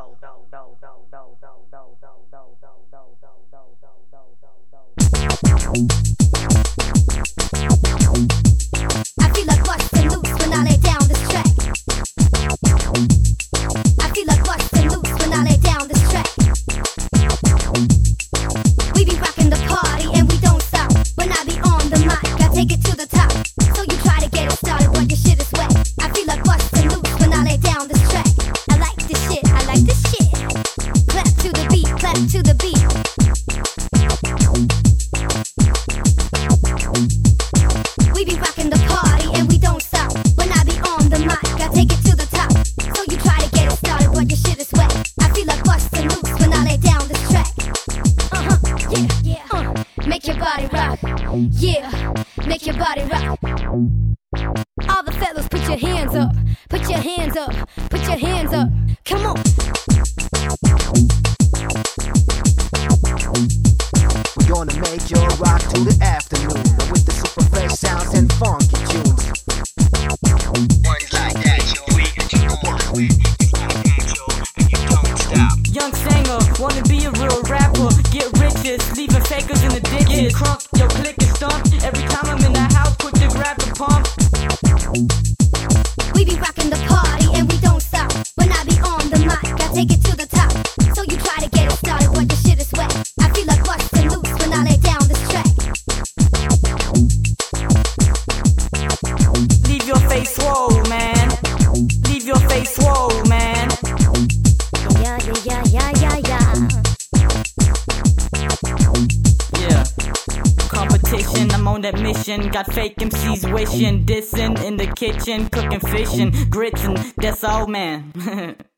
I feel like bustin' loose when I lay down this track. I feel like bustin' loose when I lay down this track. We be rockin' the party and we don't stop. When I be on the mic, I take it to the top. So you try to get it started, but your shit is wet. I feel like bustin' loose when I lay down this track. I like this shit, I like this shit. Clap to the beat, clap to the beat. We be rockin' the party and we don't stop. When I be on the mic, I take it to the top. So you try to get it started, but your shit is wet. I feel like bustin' loose when I lay down this track. Make your body rock. Yeah, make your body rock. All the fellas, put your hands up. Put your hands up. Put your hands up. Come on. We're gonna make your rock till the afternoon, but with the super fresh sounds and funky tunes. Ones like that, yo, that you don't work with. You wanna dance, yo, and you don't stop. Young singer, wanna be a real rapper. Get riches, leaving fakers in the ditches. Crunk, yo, click and stump. Every time I'm in the house, quick to grab the pump. We be rockin' the party and we don't stop. When I be on the mic, I take it to the top. So you try to get it started, but your shit is wet. I feel like bustin' loose when I lay down this track. Leave your face swole, man. Leave your face swole, man. Yeah. Yeah. Competition, I'm on that mission. Got fake MCs wishing, dissing in the kitchen, cooking fish and grits, and that's all, man.